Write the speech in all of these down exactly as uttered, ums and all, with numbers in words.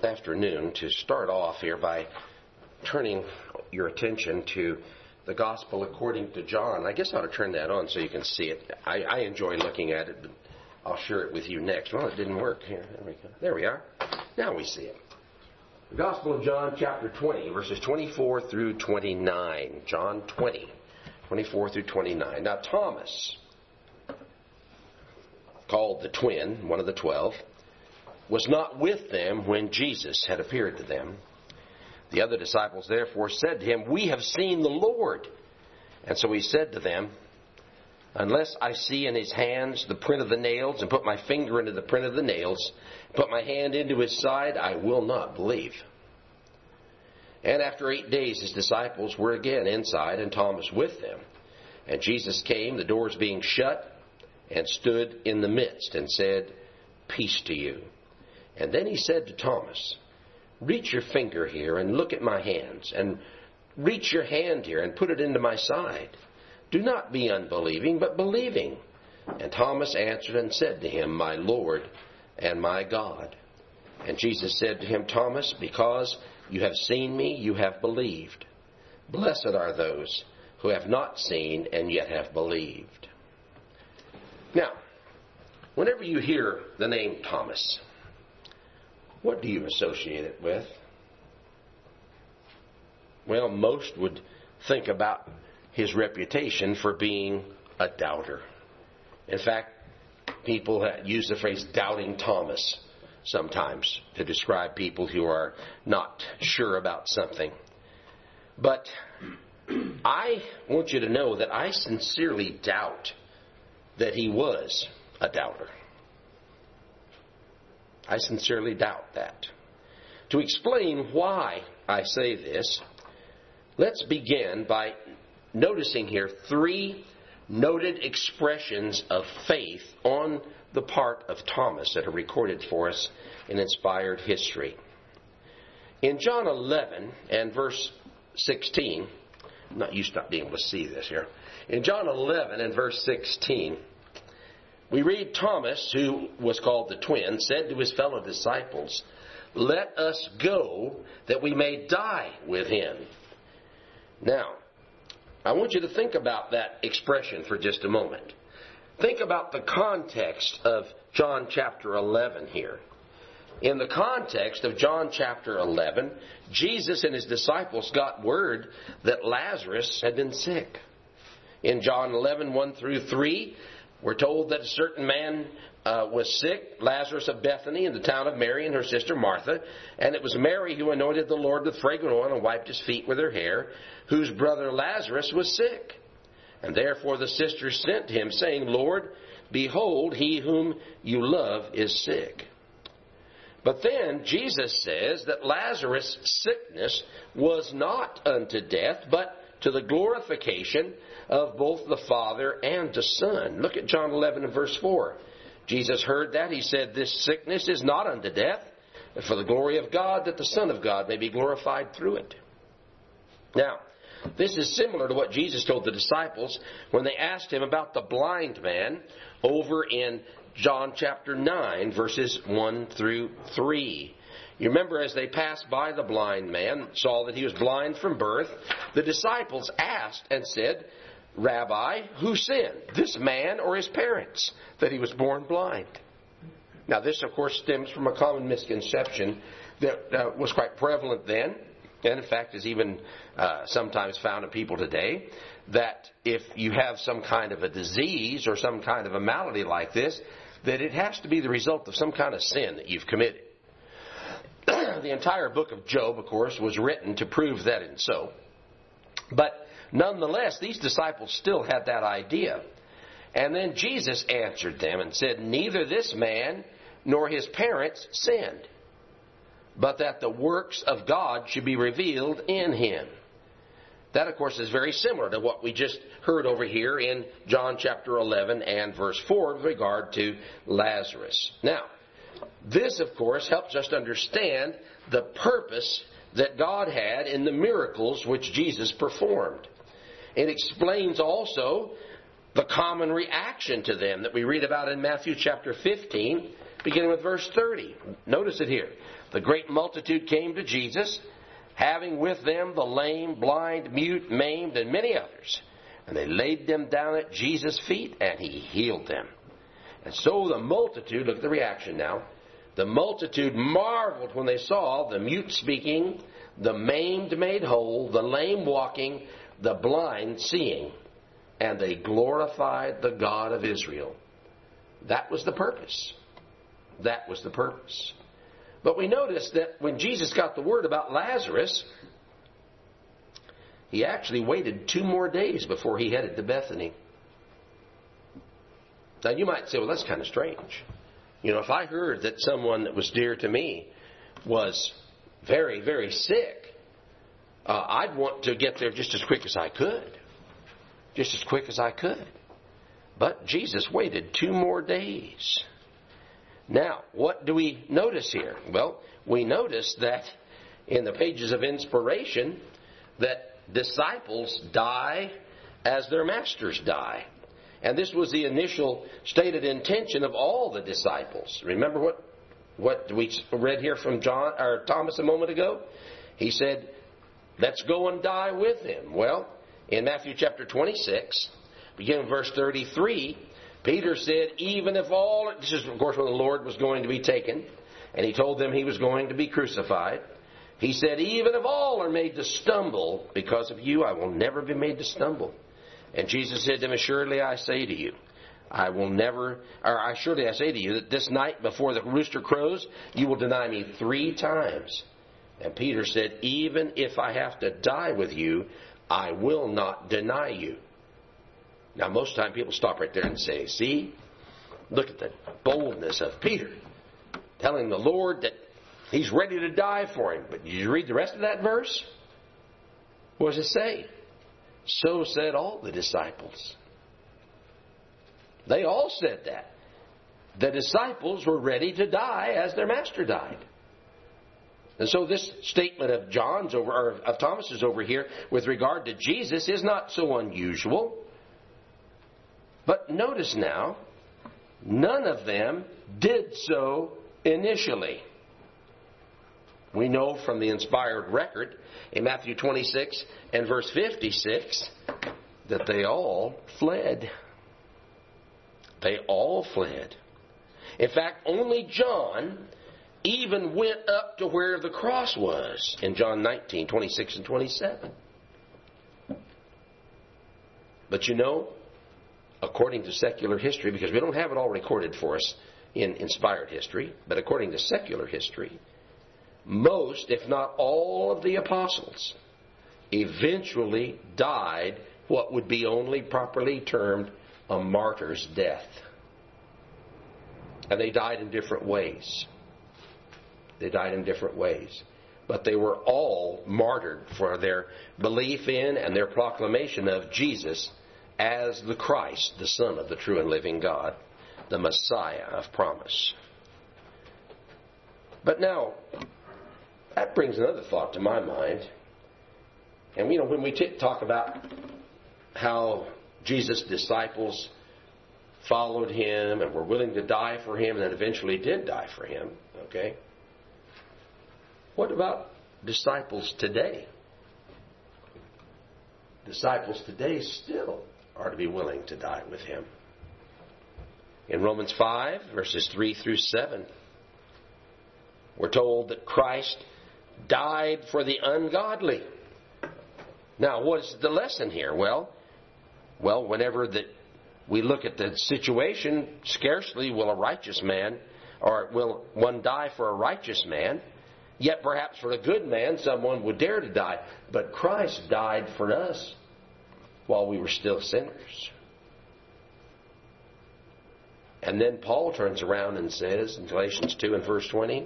afternoon to start off here by turning your attention to the Gospel according to John. I guess I ought to turn that on so you can see it. I, I enjoy looking at it, but I'll share it with you next. Well, it didn't work. Here, there we go. There we are. Now we see it. The Gospel of John, chapter twenty, verses twenty-four through twenty-nine. John twenty, twenty-four through twenty-nine. Now Thomas, called the twin, one of the twelve, was not with them when Jesus had appeared to them. The other disciples therefore said to him, "We have seen the Lord." And so he said to them, "Unless I see in his hands the print of the nails, and put my finger into the print of the nails, and put my hand into his side, I will not believe." And after eight days his disciples were again inside, and Thomas with them. And Jesus came, the doors being shut, and stood in the midst, and said, "Peace to you." And then he said to Thomas, "Reach your finger here and look at my hands, and reach your hand here and put it into my side. Do not be unbelieving, but believing." And Thomas answered and said to him, "My Lord and my God." And Jesus said to him, "Thomas, because you have seen me, you have believed. Blessed are those who have not seen and yet have believed." Now, whenever you hear the name Thomas, what do you associate it with? Well, most would think about his reputation for being a doubter. In fact, people use the phrase doubting Thomas sometimes to describe people who are not sure about something. But I want you to know that I sincerely doubt that he was a doubter. I sincerely doubt that. To explain why I say this, let's begin by noticing here three noted expressions of faith on the part of Thomas that are recorded for us in inspired history. In John eleven and verse sixteen, I'm not used to being able to see this here. In John eleven and verse sixteen, we read, Thomas, who was called the twin, said to his fellow disciples, "Let us go that we may die with him." Now, I want you to think about that expression for just a moment. Think about the context of John chapter eleven here. In the context of John chapter eleven, Jesus and his disciples got word that Lazarus had been sick. In John eleven, one through three, we're told that a certain man uh, was sick, Lazarus of Bethany, in the town of Mary and her sister Martha. And it was Mary who anointed the Lord with fragrant oil and wiped his feet with her hair, whose brother Lazarus was sick. And therefore the sisters sent to him, saying, "Lord, behold, he whom you love is sick." But then Jesus says that Lazarus' sickness was not unto death, but to the glorification of both the Father and the Son. Look at John eleven and verse four. Jesus heard that. He said, "This sickness is not unto death, but for the glory of God, that the Son of God may be glorified through it." Now, this is similar to what Jesus told the disciples when they asked him about the blind man over in John chapter nine, verses one through three. You remember, as they passed by the blind man, saw that he was blind from birth, the disciples asked and said, "Rabbi, who sinned, this man or his parents, that he was born blind?" Now, this, of course, stems from a common misconception that uh, was quite prevalent then, and in fact is even uh, sometimes found in people today, that if you have some kind of a disease or some kind of a malady like this, that it has to be the result of some kind of sin that you've committed. The entire book of Job, of course, was written to prove that and so. But nonetheless, these disciples still had that idea. And then Jesus answered them and said, "Neither this man nor his parents sinned, but that the works of God should be revealed in him." That, of course, is very similar to what we just heard over here in John chapter eleven and verse four with regard to Lazarus. Now, this, of course, helps us to understand the purpose that God had in the miracles which Jesus performed. It explains also the common reaction to them that we read about in Matthew chapter fifteen, beginning with verse thirty. Notice it here. The great multitude came to Jesus, having with them the lame, blind, mute, maimed, and many others. And they laid them down at Jesus' feet, and he healed them. And so the multitude, look at the reaction now, the multitude marveled when they saw the mute speaking, the maimed made whole, the lame walking, the blind seeing. And they glorified the God of Israel. That was the purpose. That was the purpose. But we notice that when Jesus got the word about Lazarus, he actually waited two more days before he headed to Bethany. Now you might say, well, that's kind of strange. You know, if I heard that someone that was dear to me was very, very sick, uh, I'd want to get there just as quick as I could. Just as quick as I could. But Jesus waited two more days. Now, what do we notice here? Well, we notice that in the pages of inspiration that disciples die as their masters die. And this was the initial stated intention of all the disciples. Remember what, what we read here from John or Thomas a moment ago? He said, let's go and die with him. Well, in Matthew chapter twenty-six, beginning with verse thirty-three, Peter said, even if all, this is of course when the Lord was going to be taken, and he told them he was going to be crucified. He said, even if all are made to stumble because of you, I will never be made to stumble. And Jesus said to them, assuredly I say to you, I will never, or I surely I say to you, that this night before the rooster crows, you will deny me three times. And Peter said, even if I have to die with you, I will not deny you. Now, most of the time people stop right there and say, see, look at the boldness of Peter, telling the Lord that he's ready to die for him. But did you read the rest of that verse? What does it say? So said all the disciples. They all said that. The disciples were ready to die as their master died. And so this statement of John's over, or of Thomas's over here with regard to Jesus is not so unusual. But notice now, none of them did so initially. We know from the inspired record in Matthew twenty-six and verse fifty-six that they all fled. They all fled. In fact, only John even went up to where the cross was in John nineteen, twenty-six and twenty-seven. But you know, according to secular history, because we don't have it all recorded for us in inspired history, but according to secular history, most, if not all of the apostles eventually died what would be only properly termed a martyr's death. And they died in different ways. They died in different ways. But they were all martyred for their belief in and their proclamation of Jesus as the Christ, the Son of the true and living God, the Messiah of promise. But now, that brings another thought to my mind. And, you know, when we t- talk about how Jesus' disciples followed him and were willing to die for him and then eventually did die for him, okay? What about disciples today? Disciples today still are to be willing to die with him. In Romans five, verses three through seven, we're told that Christ died for the ungodly. Now, what's the lesson here? Well, well, whenever that we look at the situation, scarcely will a righteous man, or will one die for a righteous man. Yet perhaps for a good man, someone would dare to die. But Christ died for us while we were still sinners. And then Paul turns around and says in Galatians two and verse twenty,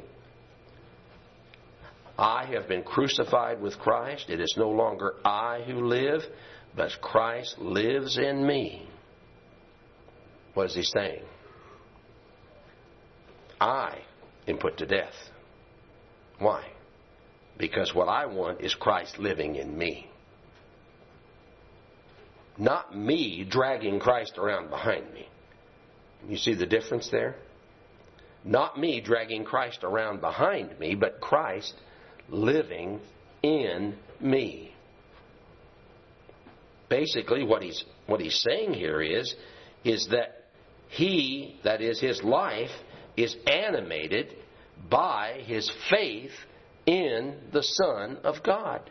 I have been crucified with Christ. It is no longer I who live, but Christ lives in me. What is he saying? I am put to death. Why? Because what I want is Christ living in me. Not me dragging Christ around behind me. You see the difference there? Not me dragging Christ around behind me, but Christ living in me. Basically, what he's what he's saying here is, is that he, that is his life, is animated by his faith in the Son of God.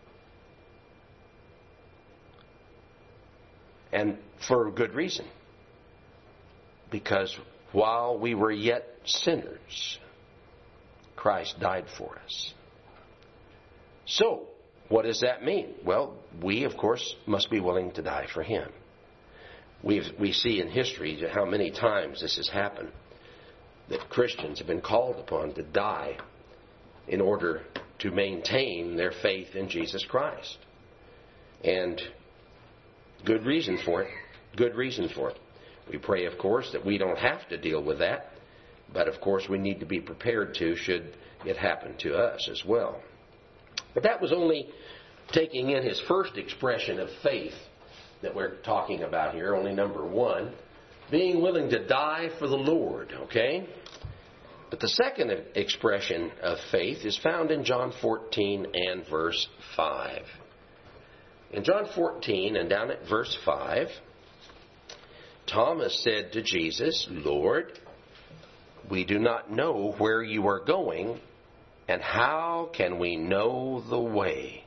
And for good reason. Because while we were yet sinners, Christ died for us. So, what does that mean? Well, we, of course, must be willing to die for Him. We've, we see in history how many times this has happened, that Christians have been called upon to die in order to maintain their faith in Jesus Christ. And good reason for it. Good reason for it. We pray, of course, that we don't have to deal with that. But, of course, we need to be prepared to should it happen to us as well. But that was only taking in his first expression of faith that we're talking about here, only number one. Being willing to die for the Lord, okay? But the second expression of faith is found in John fourteen and verse five. In John fourteen and down at verse five, Thomas said to Jesus, "Lord, we do not know where you are going, and how can we know the way?"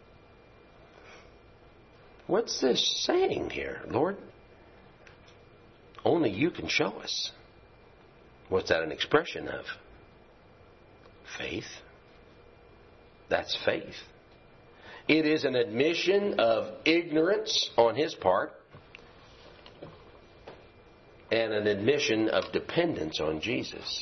What's this saying here, Lord? Only you can show us. What's that an expression of? Faith. That's faith. It is an admission of ignorance on his part and an admission of dependence on Jesus.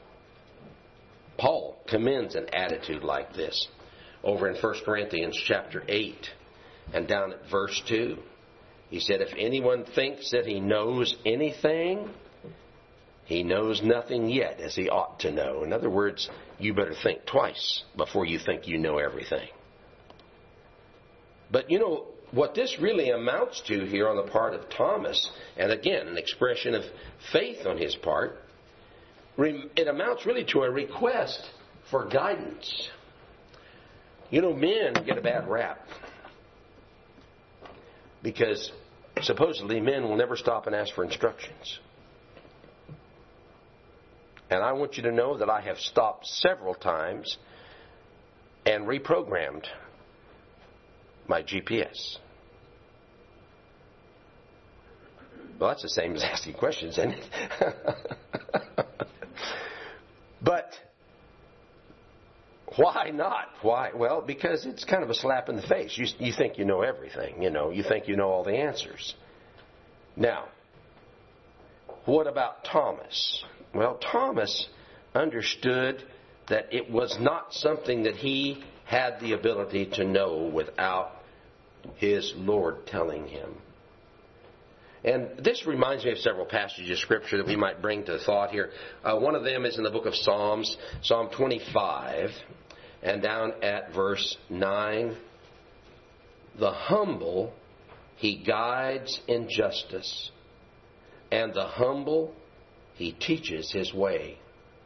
Paul commends an attitude like this over in First Corinthians chapter eight and down at verse two. He said, "If anyone thinks that he knows anything, he knows nothing yet as he ought to know." In other words, you better think twice before you think you know everything. But you know, what this really amounts to here on the part of Thomas, and again, an expression of faith on his part, it amounts really to a request for guidance. You know, men get a bad rap because supposedly men will never stop and ask for instructions. And I want you to know that I have stopped several times and reprogrammed my G P S. Well, that's the same as asking questions, isn't it? But why not? Why? Well, because it's kind of a slap in the face. You, you think you know everything, you know. You think you know all the answers. Now, what about Thomas? Well, Thomas understood that it was not something that he had the ability to know without his Lord telling him. And this reminds me of several passages of Scripture that we might bring to thought here. Uh, one of them is in the book of Psalms, Psalm twenty-five, and down at verse nine. "The humble he guides in justice, and the humble he teaches his way."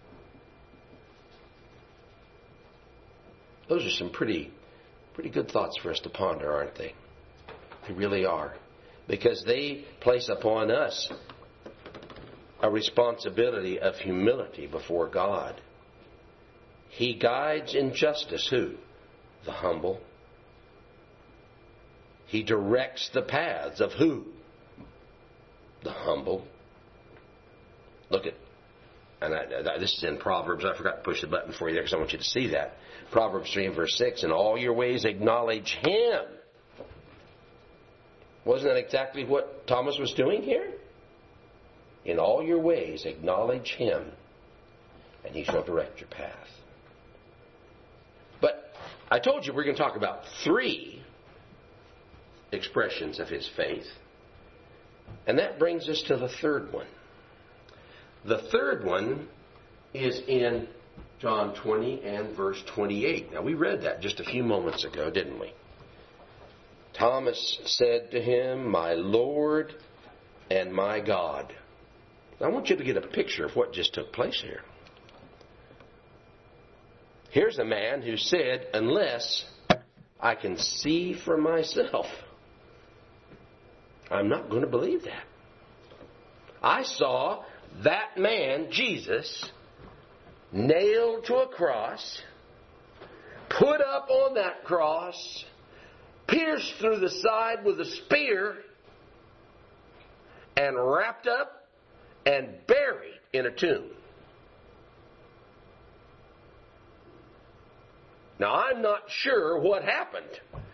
Those are some pretty, pretty good thoughts for us to ponder, aren't they? They really are. Because they place upon us a responsibility of humility before God. He guides in justice who? The humble. He directs the paths of who? The humble. Look at, and I, I, this is in Proverbs. I forgot to push the button for you there because I want you to see that. Proverbs three and verse six, "In all your ways acknowledge Him." Wasn't that exactly what Thomas was doing here? In all your ways acknowledge Him, and He shall direct your path. But I told you we're going to talk about three expressions of his faith. And that brings us to the third one. The third one is in John twenty and verse twenty-eight. Now, we read that just a few moments ago, didn't we? Thomas said to him, "My Lord and my God." I want you to get a picture of what just took place here. Here's a man who said, unless I can see for myself, I'm not going to believe that. I saw that man, Jesus, nailed to a cross, put up on that cross, pierced through the side with a spear, and wrapped up and buried in a tomb. Now, I'm not sure what happened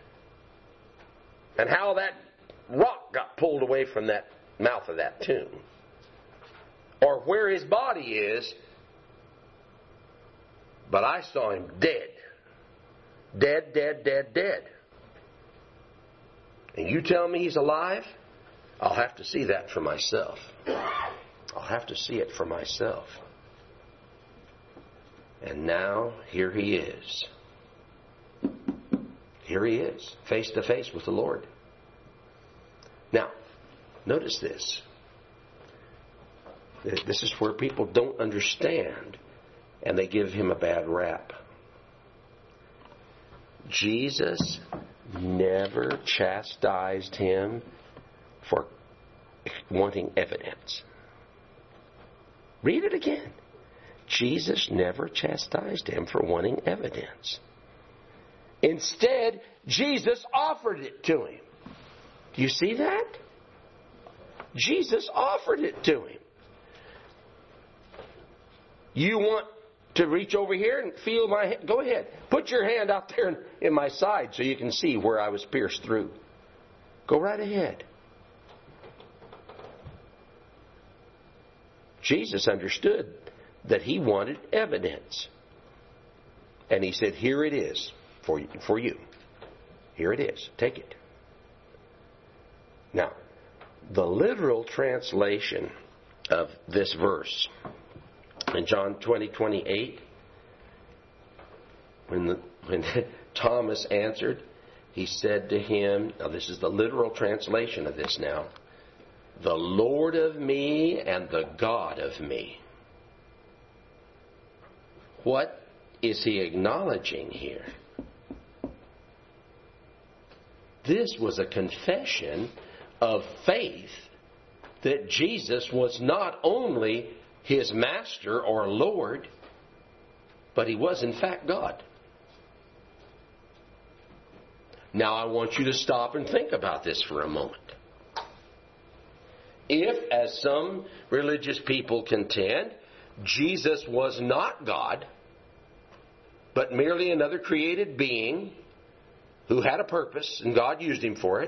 and how that rock got pulled away from that mouth of that tomb, or where his body is, but I saw him dead. Dead, dead, dead, dead. And you tell me he's alive? I'll have to see that for myself. I'll have to see it for myself. And now, here he is. Here he is, face to face with the Lord. Now, notice this. This is where people don't understand, and they give him a bad rap. Jesus never chastised him for wanting evidence. Read it again. Jesus never chastised him for wanting evidence. Instead, Jesus offered it to him. Do you see that? Jesus offered it to him. You want to reach over here and feel my hand? Go ahead. Put your hand out there in, in my side so you can see where I was pierced through. Go right ahead. Jesus understood that he wanted evidence. And he said, here it is for you. For you. Here it is. Take it. Now, the literal translation of this verse in John twenty twenty-eight, when, the, when Thomas answered, he said to him, now this is the literal translation of this now, the Lord of me and the God of me. What is he acknowledging here? This was a confession of faith that Jesus was not only his master or Lord, but he was in fact God. Now I want you to stop and think about this for a moment. If, as some religious people contend, Jesus was not God, but merely another created being who had a purpose and God used him for it,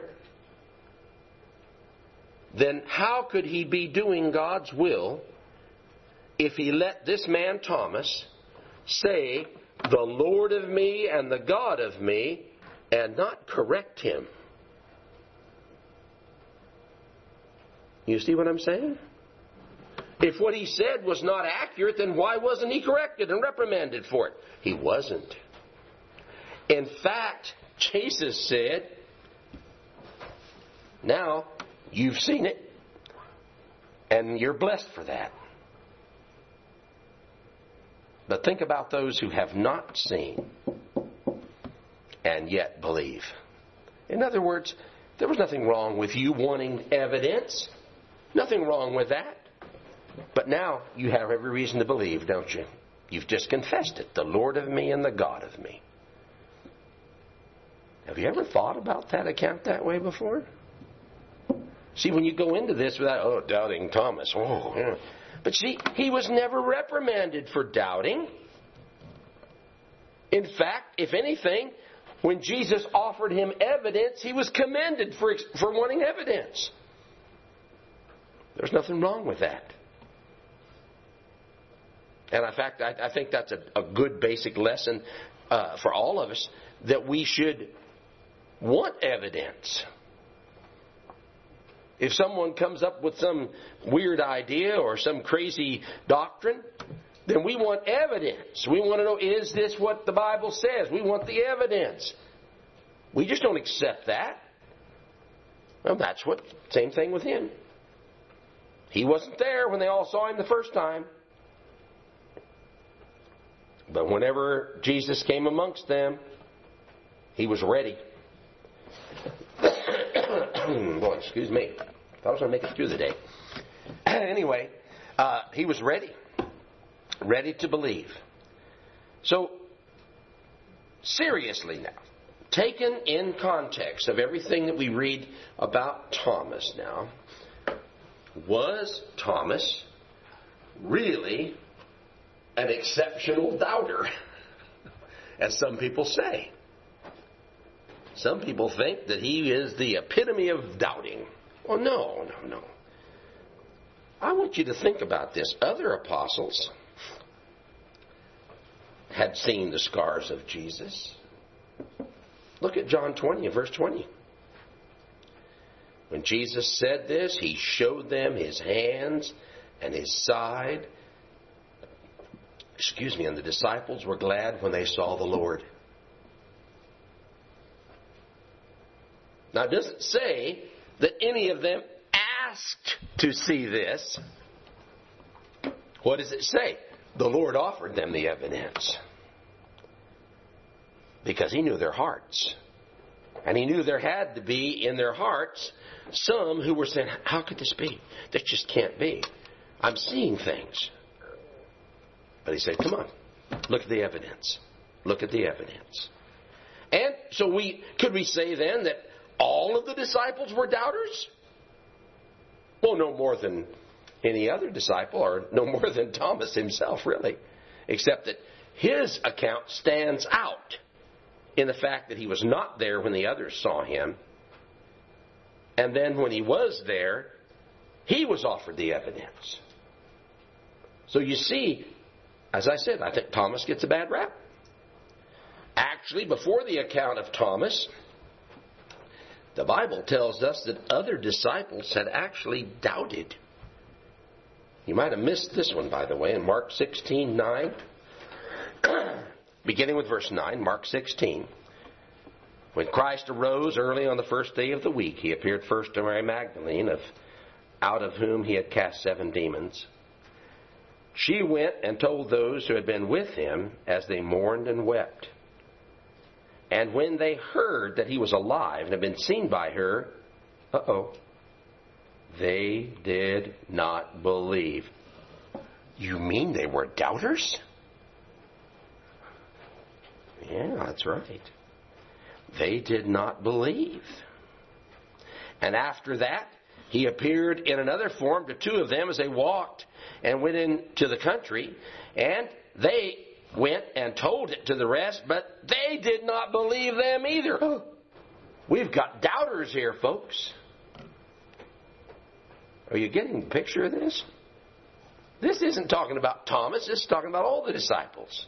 then how could he be doing God's will if he let this man Thomas say, the Lord of me and the God of me, and not correct him? You see what I'm saying? If what he said was not accurate, then why wasn't he corrected and reprimanded for it? He wasn't. In fact, Jesus said, now you've seen it, and you're blessed for that. But think about those who have not seen and yet believe. In other words, there was nothing wrong with you wanting evidence. Nothing wrong with that. But now you have every reason to believe, don't you? You've just confessed it. The Lord of me and the God of me. Have you ever thought about that account that way before? See, when you go into this without, oh, doubting Thomas. Oh, yeah. But see, he was never reprimanded for doubting. In fact, if anything, when Jesus offered him evidence, he was commended for, for wanting evidence. There's nothing wrong with that. And in fact, I, I think that's a, a good basic lesson uh, for all of us, that we should want evidence. If someone comes up with some weird idea or some crazy doctrine, then we want evidence. We want to know, is this what the Bible says? We want the evidence. We just don't accept that. Well, that's what, same thing with him. He wasn't there when they all saw him the first time. But whenever Jesus came amongst them, he was ready. Boy, excuse me. Thought I was going to make it through the day. Anyway, uh, he was ready. Ready to believe. So, seriously now, taken in context of everything that we read about Thomas now, was Thomas really an exceptional doubter? As some people say. Some people think that he is the epitome of doubting. Well, no, no, no. I want you to think about this. Other apostles had seen the scars of Jesus. Look at John twenty, verse twenty. When Jesus said this, he showed them his hands and his side. Excuse me, and the disciples were glad when they saw the Lord. Now, it doesn't say that any of them asked to see this. What does it say? The Lord offered them the evidence. Because he knew their hearts. And he knew there had to be in their hearts some who were saying, how could this be? This just can't be. I'm seeing things. But he said, come on, look at the evidence. Look at the evidence. And so we could we say then that all of the disciples were doubters? Well, no more than any other disciple, or no more than Thomas himself, really. Except that his account stands out in the fact that he was not there when the others saw him. And then when he was there, he was offered the evidence. So you see, as I said, I think Thomas gets a bad rap. Actually, before the account of Thomas, the Bible tells us that other disciples had actually doubted. You might have missed this one, by the way, in Mark sixteen nine. Beginning with verse nine, Mark sixteen. When Christ arose early on the first day of the week, he appeared first to Mary Magdalene, of, out of whom he had cast seven demons. She went and told those who had been with him as they mourned and wept. And when they heard that he was alive and had been seen by her, uh-oh, they did not believe. You mean they were doubters? Yeah, that's right. They did not believe. And after that, he appeared in another form to two of them as they walked and went into the country. And they went and told it to the rest, but they did not believe them either. Oh, we've got doubters here, folks. Are you getting the picture of this? This isn't talking about Thomas. This is talking about all the disciples.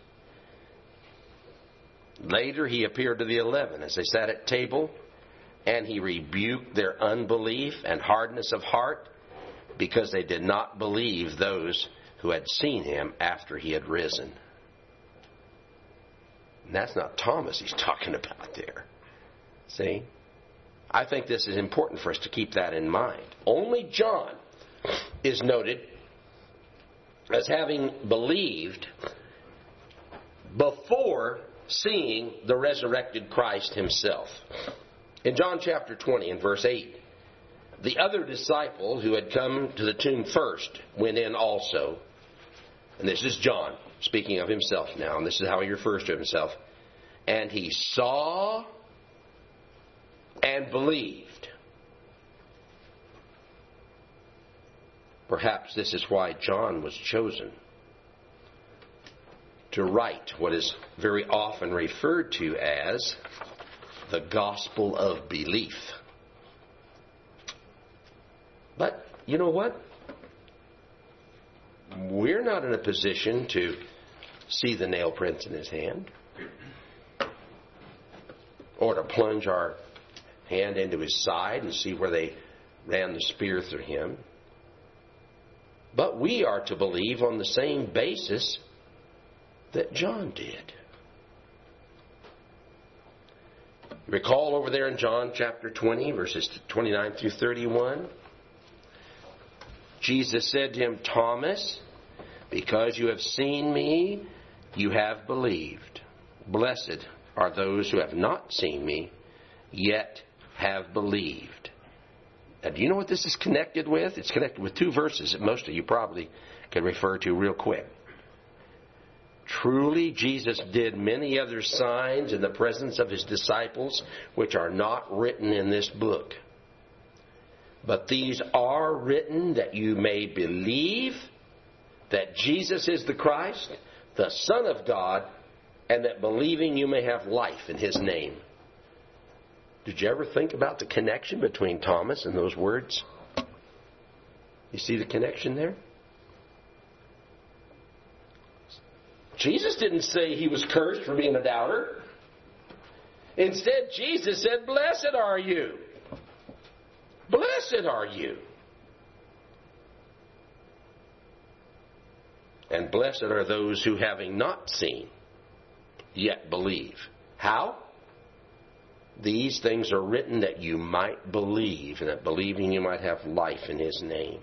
Later, he appeared to the eleven as they sat at table, and he rebuked their unbelief and hardness of heart because they did not believe those who had seen him after he had risen. And that's not Thomas he's talking about there. See? I think this is important for us to keep that in mind. Only John is noted as having believed before seeing the resurrected Christ himself. In John chapter twenty and verse eight, the other disciple who had come to the tomb first went in also. And this is John speaking of himself now, and this is how he refers to himself. And he saw and believed. Perhaps this is why John was chosen to write what is very often referred to as the gospel of belief. But you know what? We're not in a position to see the nail prints in his hand, or to plunge our hand into his side and see where they ran the spear through him. But we are to believe on the same basis that John did. Recall over there in John chapter twenty, verses twenty-nine through thirty-one. Jesus said to him, Thomas, because you have seen me, you have believed. Blessed are those who have not seen me, yet have believed. Now, do you know what this is connected with? It's connected with two verses that most of you probably can refer to real quick. Truly, Jesus did many other signs in the presence of his disciples, which are not written in this book. But these are written that you may believe that Jesus is the Christ, the Son of God, and that believing you may have life in his name. Did you ever think about the connection between Thomas and those words? You see the connection there? Jesus didn't say he was cursed for being a doubter. Instead, Jesus said, blessed are you. Blessed are you. And blessed are those who, having not seen, yet believe. How? These things are written that you might believe, and that believing you might have life in his name.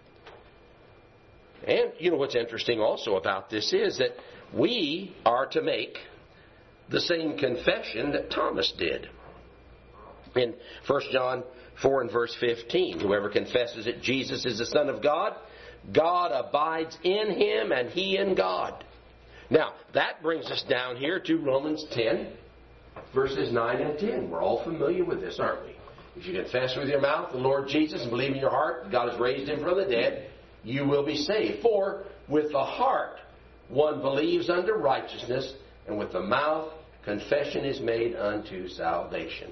And you know what's interesting also about this is that we are to make the same confession that Thomas did. In First John four and verse fifteen, whoever confesses that Jesus is the Son of God, God abides in him and he in God. Now, that brings us down here to Romans ten, verses nine and ten. We're all familiar with this, aren't we? If you confess with your mouth the Lord Jesus and believe in your heart that God has raised him from the dead, you will be saved. For with the heart one believes unto righteousness, and with the mouth confession is made unto salvation.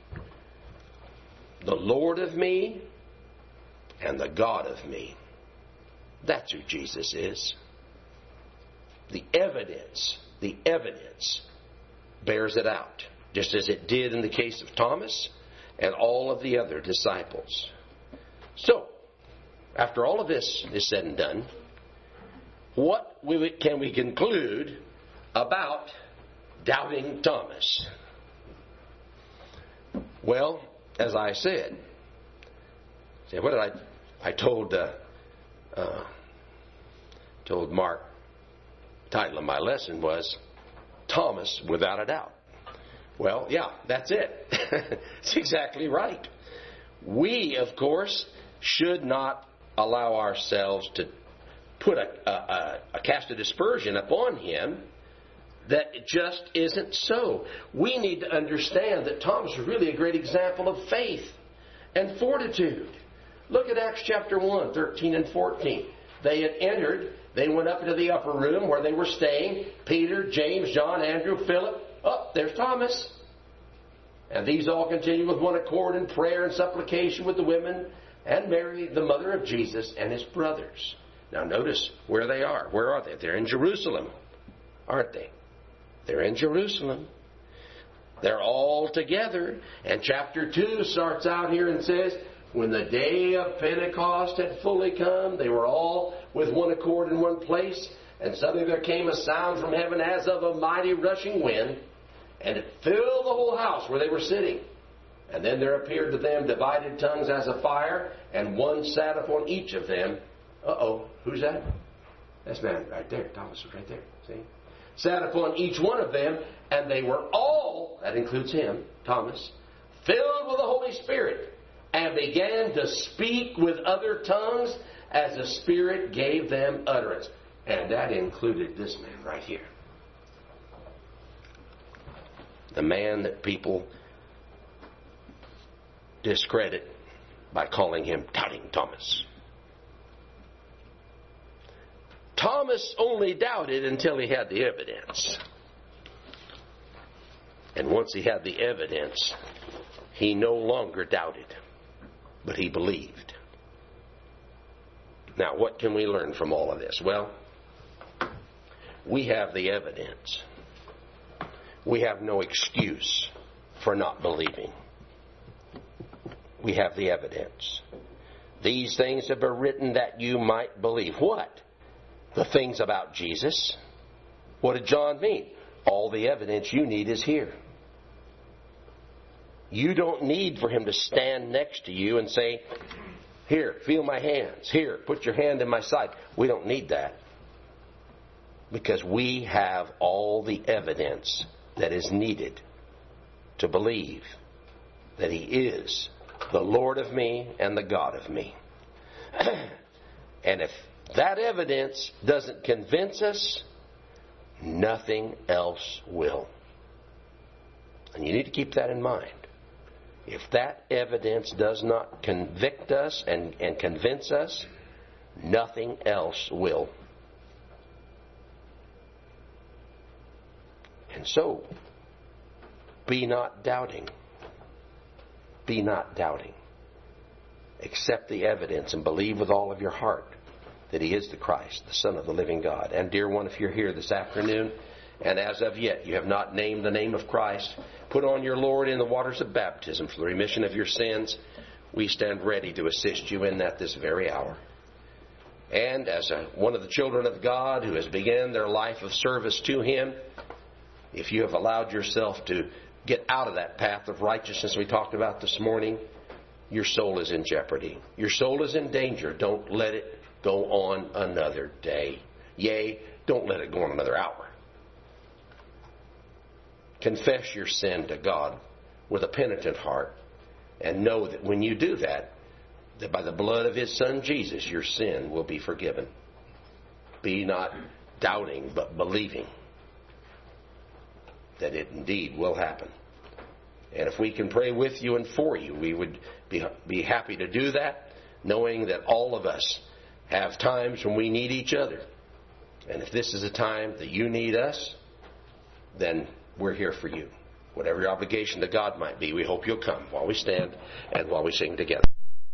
The Lord of me and the God of me. That's who Jesus is. The evidence, the evidence bears it out, just as it did in the case of Thomas and all of the other disciples. So, after all of this is said and done, what can we conclude about doubting Thomas? Well, as I said, what did I? I told uh, uh, told Mark. The title of my lesson was Thomas without a doubt. Well, yeah, that's it. It's exactly right. We, of course, should not allow ourselves to put a, a, a cast of dispersion upon him that it just isn't so. We need to understand that Thomas was really a great example of faith and fortitude. Look at Acts chapter one, thirteen and fourteen. They had entered, they went up into the upper room where they were staying. Peter, James, John, Andrew, Philip. Oh, there's Thomas. And these all continued with one accord in prayer and supplication with the women and Mary, the mother of Jesus, and his brothers. Now notice where they are. Where are they? They're in Jerusalem, aren't they? They're in Jerusalem. They're all together. And chapter two starts out here and says, when the day of Pentecost had fully come, they were all with one accord in one place. And suddenly there came a sound from heaven as of a mighty rushing wind, and it filled the whole house where they were sitting. And then there appeared to them divided tongues as of fire, and one sat upon each of them. Uh-oh, who's that? That's man right there. Thomas is right there. See? Sat upon each one of them, and they were all, that includes him, Thomas, filled with the Holy Spirit, and began to speak with other tongues as the Spirit gave them utterance. And that included this man right here. The man that people discredit by calling him Doubting Thomas. Thomas only doubted until he had the evidence. And once he had the evidence, he no longer doubted, but he believed. Now, what can we learn from all of this? Well, we have the evidence. We have no excuse for not believing. We have the evidence. These things have been written that you might believe. What? The things about Jesus. What did John mean? All the evidence you need is here. You don't need for him to stand next to you and say, Here, feel my hands. Here, put your hand in my side. We don't need that. Because we have all the evidence that is needed to believe that He is the Lord of me and the God of me. And if that evidence doesn't convince us, nothing else will. And you need to keep that in mind. If that evidence does not convict us and, and convince us, nothing else will. And so, be not doubting. Be not doubting. Accept the evidence and believe with all of your heart that He is the Christ, the Son of the living God. And dear one, if you're here this afternoon, and as of yet you have not named the name of Christ, put on your Lord in the waters of baptism for the remission of your sins. We stand ready to assist you in that this very hour. And as a, one of the children of God who has begun their life of service to Him, if you have allowed yourself to get out of that path of righteousness we talked about this morning, your soul is in jeopardy. Your soul is in danger. Don't let it go on another day. Yea, don't let it go on another hour. Confess your sin to God with a penitent heart, and know that when you do that, that by the blood of His Son Jesus, your sin will be forgiven. Be not doubting, but believing that it indeed will happen. And if we can pray with you and for you, we would be, be happy to do that, knowing that all of us have times when we need each other. And if this is a time that you need us, then we're here for you. Whatever your obligation to God might be, we hope you'll come while we stand and while we sing together.